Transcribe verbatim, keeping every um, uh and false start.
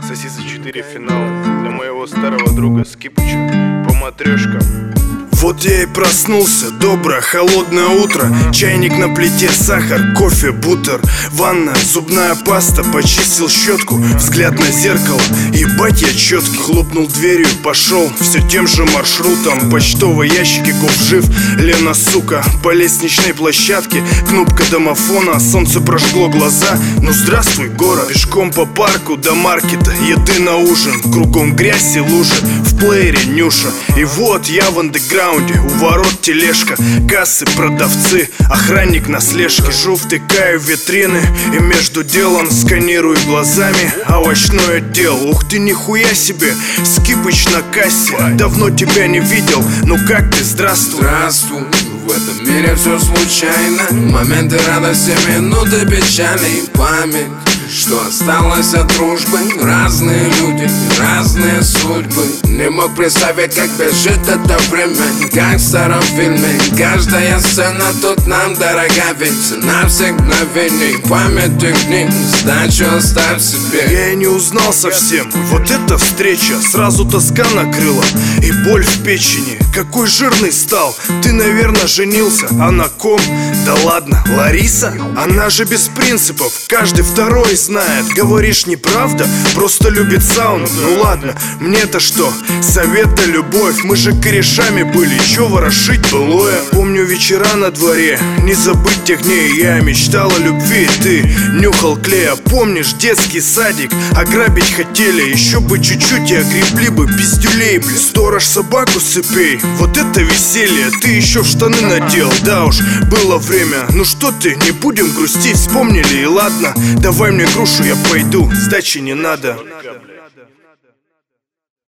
Сосиса четыре финал для моего старого друга Скипыча по матрешкам. Вот я и проснулся, доброе холодное утро. Чайник на плите, сахар, кофе, бутер. Ванна, зубная паста, почистил щетку. Взгляд на зеркало, ебать я четкий. Хлопнул дверью, пошел все тем же маршрутом. Почтовый ящик и жив. Лена, сука, по лестничной площадке. Кнопка домофона, солнце прожгло глаза. Ну здравствуй, город. Пешком по парку до маркета, еды на ужин. Кругом грязь и лужи, в плеере Нюша. И вот я в андеграунде. У ворот тележка, кассы, продавцы, охранник на слежке. Хожу, втыкаю в витрины и между делом сканирую глазами овощной отдел. Ух ты, нихуя себе, Скипыч на кассе. Давно тебя не видел, ну как ты, здравствуй. Здравствуй, в этом мире все случайно. Моменты радости, минуты печали. Память, что осталось от дружбы. Разные люди, разные судьбы. Не мог представить, как бежит это время, как в старом фильме. Каждая сцена тут нам дорога, ведь цена всех мгновений. Память книг, сдачу оставь себе. Я и не узнал совсем, вот эта встреча. Сразу тоска накрыла и боль в печени. Какой жирный стал, ты, наверное, женился. А на ком? Да ладно, Лариса? Она же без принципов, каждый второй знает. Говоришь, неправда, просто любит сауну. Ну ладно, мне-то что? Совет да любовь, мы же корешами были. Чё ворошить былое? Помню вечера на дворе, не забыть тех дней. Я мечтал о любви, ты нюхал клея. Помнишь детский садик? Ограбить хотели, еще бы чуть-чуть и огребли бы пиздюлей, блин. Сторож собаку с цепей, вот это веселье. Ты еще в штаны надел, да уж, было время. Ну что ты, не будем грустить, вспомнили и ладно. Давай мне грушу, я пойду, сдачи не надо.